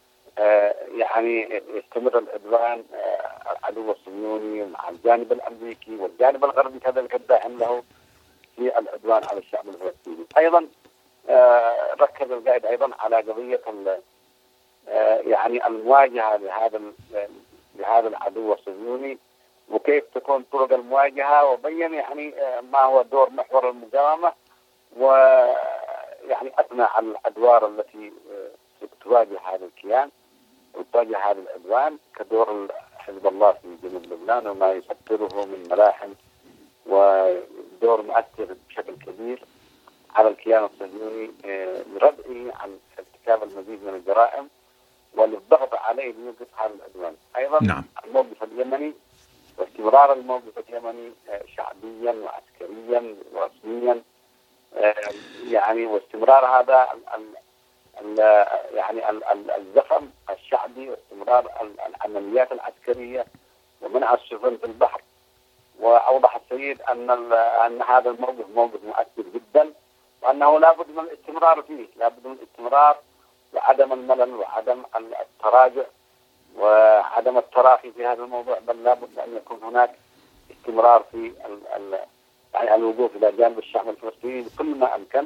يعني يستمر العدوان العدو الصهيوني مع الجانب الأمريكي والجانب الغربي كذلك الداعم له في العدوان على الشعب الفلسطيني. أيضا ركز القائد أيضا على قضية يعني المواجهة لهذا لهذا العدو الصهيوني وكيف تكون طرق المواجهة، وبين يعني ما هو دور محور المقاومة، ويعني أثنى على الأدوار التي تواجه هذا الكيان وتواجه هذا العدوان، كدور حزب الله في جنوب لبنان وما يسطره من ملاحم دور مؤثر بشكل كبير على الكيان الصهيوني لردعه عن ارتكاب المزيد من الجرائم وللضغط عليه ليوقف هذا العدوان. أيضا نعم. الموقف اليمني واستمرار الموقف اليمني شعبيا وعسكريا ورسميا، يعني واستمرار هذا ال ال يعني ال ال الزخم الشعبي واستمرار العمليات العسكرية ومنع السفن في البحر. وأوضح السيد أن أن هذا الموقف موقف مؤثر جدا، وأنه لابد من الاستمرار فيه، لابد من الاستمرار وعدم الملل وعدم التراجع وعدم التراخي في هذا الموضوع، بل لابد أن يكون هناك استمرار في ال ال يعني الوقوف إلى جانب الشعب الفلسطيني بكل ما أمكن.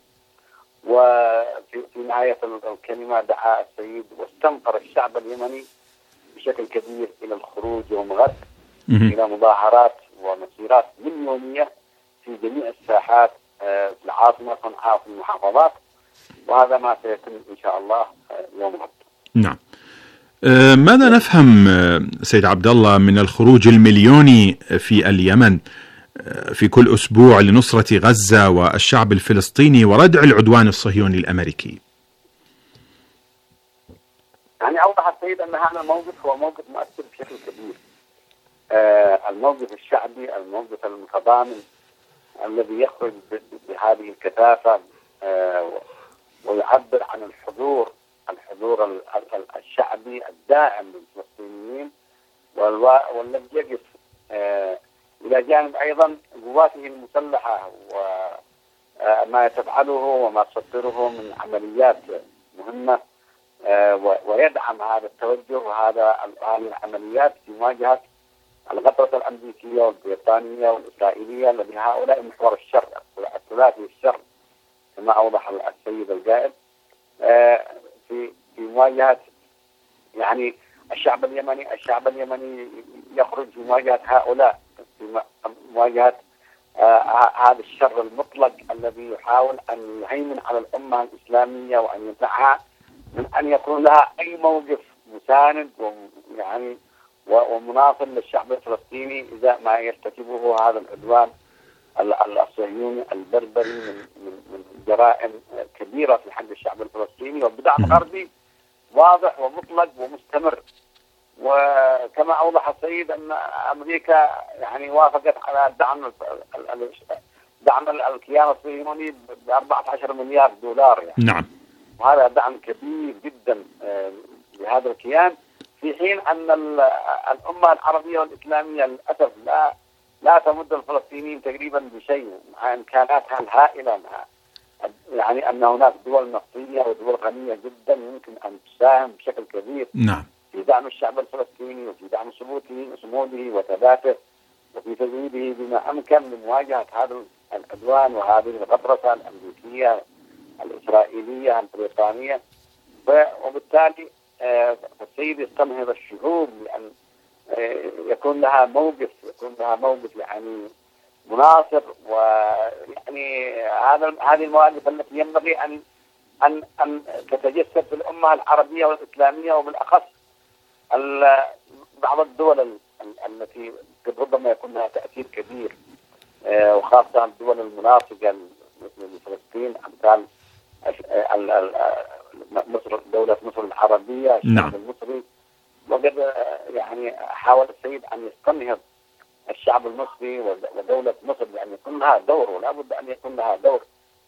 وفي في نهاية الكلمة دعا السيد واستنفر الشعب اليمني بشكل كبير إلى الخروج يوم غد إلى مظاهرات ومسيرات مليونية في جميع الساحات في العاصمة صنعاء وفي المحافظات، وهذا ما سيتم إن شاء الله يوم غد. نعم. أه ماذا نفهم سيد عبد الله من الخروج المليوني في اليمن في كل أسبوع لنصرة غزة والشعب الفلسطيني وردع العدوان الصهيوني الأمريكي؟ يعني أوضح السيد أن هذا الموقف هو موقف مؤثر بشكل كبير. آه الموقف الشعبي، الموقف المتضامن الذي يخرج بهذه الكثافة آه ويعبر عن الحضور الحضور الشعبي الداعم للفلسطينيين والذي يقف آه إلى جانب أيضا قواته المسلحة وما تفعله وما تصدره من عمليات مهمة، ويدعم هذا التوجه وهذا هذه العمليات في مواجهة الغطرسة الأمريكية والبريطانية والإسرائيلية الذي هؤلاء محور الشر الثلاثي الشر كما أوضح السيد القائد في في مواجهة يعني الشعب اليمني. الشعب اليمني يخرج في مواجهة هؤلاء، في مواجهة آه هذا الشر المطلق الذي يحاول أن يهيمن على الأمة الإسلامية وأن يمنعها من أن يكون لها أي موقف مساند ويعني ومناصر للشعب الفلسطيني إذا ما يرتكبه هذا العدوان الصهيوني البربري من من من جرائم كبيرة في حق الشعب الفلسطيني وبدعم غربي واضح ومطلق ومستمر. وكما أوضح السيد أن أمريكا يعني وافقت على دعم دعم الكيان الصهيوني ب أربعة عشر مليار دولار يعني. نعم. وهذا دعم كبير جدا لهذا الكيان، في حين أن الأمة العربية والإسلامية للأسف لا لا تمد الفلسطينيين تقريبا بشيء مع إمكاناتها الهائلة، مع يعني أن هناك دول نفطية ودول غنية جدا يمكن أن تساهم بشكل كبير. نعم. في دعم الشعب الفلسطيني وفي دعم ثبوته وصموده وثباته وفي تزويده بما أمكن لمواجهة هذا العدوان وهذه الغطرسة الأمريكية الإسرائيلية البريطانية. وبالتالي السيد يستنهض الشعوب لأن يكون لها موقف يكون لها موقف يعني مناصر، ويعني هذا هذه المواقف التي ينبغي أن أن أن تتجسد في الأمة العربية والإسلامية وبالأخص بعض الدول التي ربما يكون لها تأثير كبير، وخاصة الدول المناطقة مثل فلسطين أمثال مصر، دولة مصر العربية، الشعب المصري. وقد يعني حاول السيد أن يستنهض الشعب المصري ودولة مصر لأن يكون لها دور ولا بد أن يكون لها دور،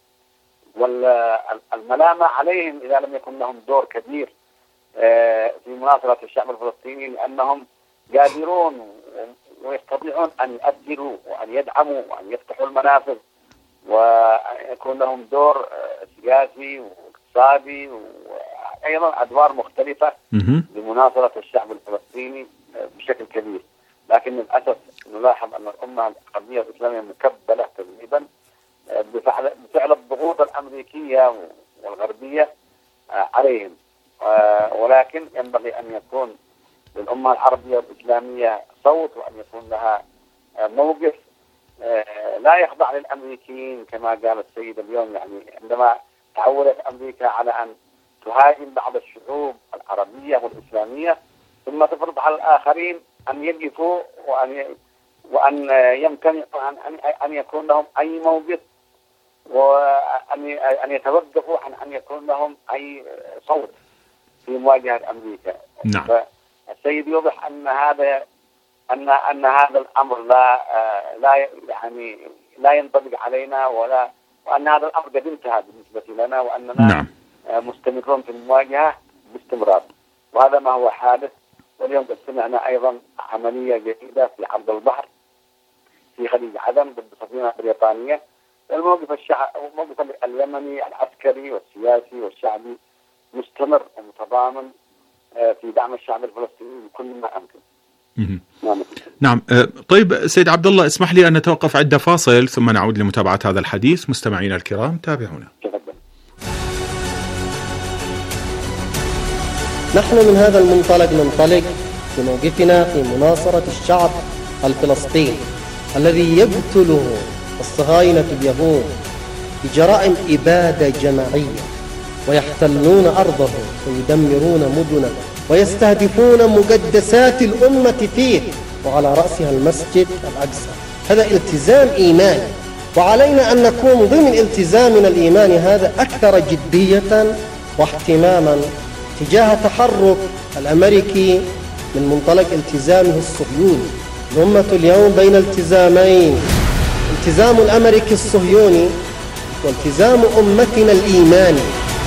والملامة عليهم إذا لم يكن لهم دور كبير في مناصرة الشعب الفلسطيني، لأنهم قادرون ويستطيعون أن يؤثروا وأن يدعموا وأن يفتحوا المنافذ ويكون لهم دور سياسي واقتصادي وأيضا أدوار مختلفة لمناصرة الشعب الفلسطيني بشكل كبير. لكن للأسف نلاحظ أن الأمة العربية والإسلامية مكبلة تقريبا بفعل, بفعل الضغوط الأمريكية والغربية عليهم، ولكن ينبغي أن يكون للأمة العربية والإسلامية صوت وأن يكون لها موقف لا يخضع للأمريكيين كما قال السيد اليوم. يعني عندما تعودت أمريكا على أن تهاجم بعض الشعوب العربية والإسلامية ثم تفرض على الآخرين أن يقفوا وأن وأن يمكن أن أن يكون لهم أي موقف، وأن أن يتوقفوا عن أن يكون لهم أي صوت في مواجهة أمريكا. نعم. فالسيد يوضح أن هذا أن أن هذا الأمر لا لا يعني لا ينطبق علينا، ولا وأن هذا الأمر قد انتهى بالنسبة لنا، وأننا نعم. مستمرون في المواجهة باستمرار، وهذا ما هو حادث. واليوم قد سمعنا أيضا عملية جديدة في عرض البحر في خليج عدن ضد سفينة بريطانية. الموقف الشعب الموقف اليمني العسكري والسياسي والشعبي مستمر ومتضامن في دعم الشعب الفلسطيني بكل ما أمكن. نعم. نعم. طيب سيد عبد الله، اسمح لي أن نتوقف عند فاصل ثم نعود لمتابعة هذا الحديث. مستمعينا الكرام تابعونا. نحن من هذا المنطلق ننطلق في موقفنا في مناصرة الشعب الفلسطيني الذي يقتله الصهاينة اليهود بجرائم إبادة جماعية، ويحتلون أرضه ويدمرون مدنه ويستهدفون مقدسات الأمة فيه، وعلى رأسها المسجد الأقصى. هذا التزام إيماني، وعلينا أن نكون ضمن التزامنا الإيماني هذا أكثر جدية واهتماما تجاه تحرك الأمريكي من منطلق التزامه الصهيوني. الأمة اليوم بين التزامين: التزام الأمريكي الصهيوني والتزام أمتنا الإيماني.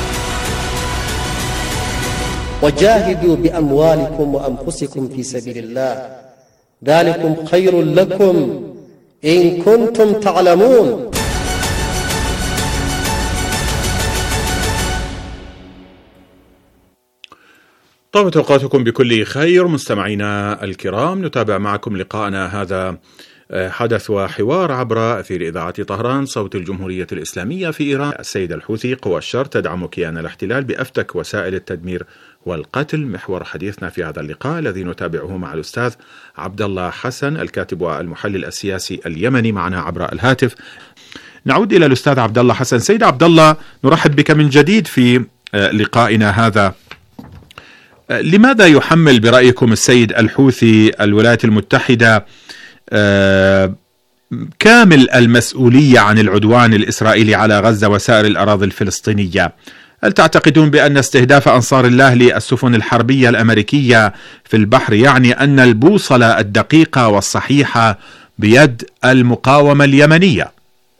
وجاهدوا بأموالكم وأنفسكم في سبيل الله، ذلكم خير لكم إن كنتم تعلمون. طابت أوقاتكم بكل خير مستمعينا الكرام. نتابع معكم لقاءنا هذا حدث وحوار عبر أثير إذاعة طهران صوت الجمهورية الإسلامية في إيران. السيد الحوثي: قوى الشر تدعم كيان الاحتلال بأفتك وسائل التدمير والقتل. محور حديثنا في هذا اللقاء الذي نتابعه مع الأستاذ عبد الله حسن الكاتب والمحلل السياسي اليمني معنا عبر الهاتف. نعود إلى الأستاذ عبد الله حسن. سيد عبد الله، نرحب بك من جديد في لقائنا هذا. لماذا يحمل برأيكم السيد الحوثي الولايات المتحدة كامل المسؤولية عن العدوان الإسرائيلي على غزة وسائر الأراضي الفلسطينية؟ هل تعتقدون بأن استهداف أنصار الله للسفن الحربية الأمريكية في البحر يعني أن البوصلة الدقيقة والصحيحة بيد المقاومة اليمنية؟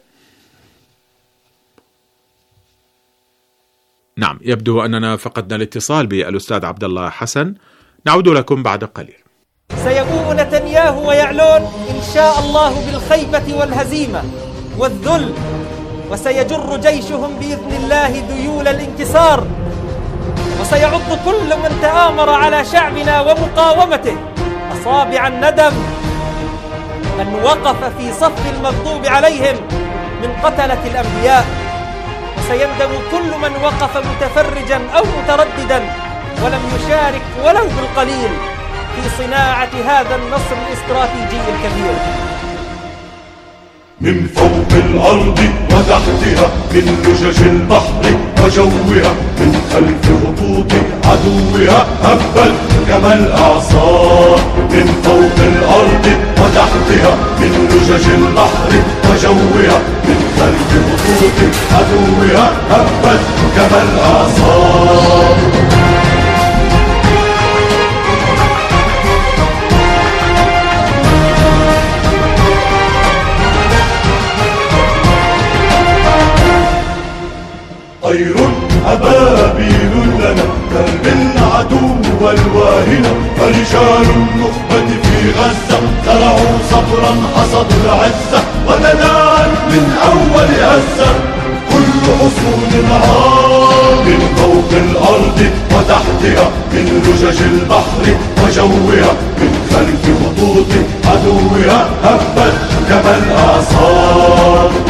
نعم، يبدو أننا فقدنا الاتصال بالأستاذ عبد الله حسن. نعود لكم بعد قليل. سيبوء نتنياهو ويعلون إن شاء الله بالخيبة والهزيمة والذل، وسيجر جيشهم بإذن الله ذيول الانكسار، وسيعض كل من تآمر على شعبنا ومقاومته أصابع الندم. من وقف في صف المغضوب عليهم من قتلة الأنبياء، وسيندم كل من وقف متفرجا أو مترددا ولم يشارك ولو بالقليل في صناعة هذا النصر الاستراتيجي الكبير. من فوق الأرض وتحتها، من لجج البحر وجوها، من خلف خطوط عدوها هبت كما الأعصار. من فوق الأرض وتحتها، من لجج البحر وجوها، من خلف خطوط عدوها هبت كما الأعصار. طير أبابيل لنا درب العدو والواهنة، فرجال النخبة في غزة زرعوا صبرا حصدوا العزة، وتداعى من أول هزة كل حصون العار. من فوق الأرض وتحتها، من لجج البحر وجوها، من خلف خطوط عدوها هبت كما الأعصار.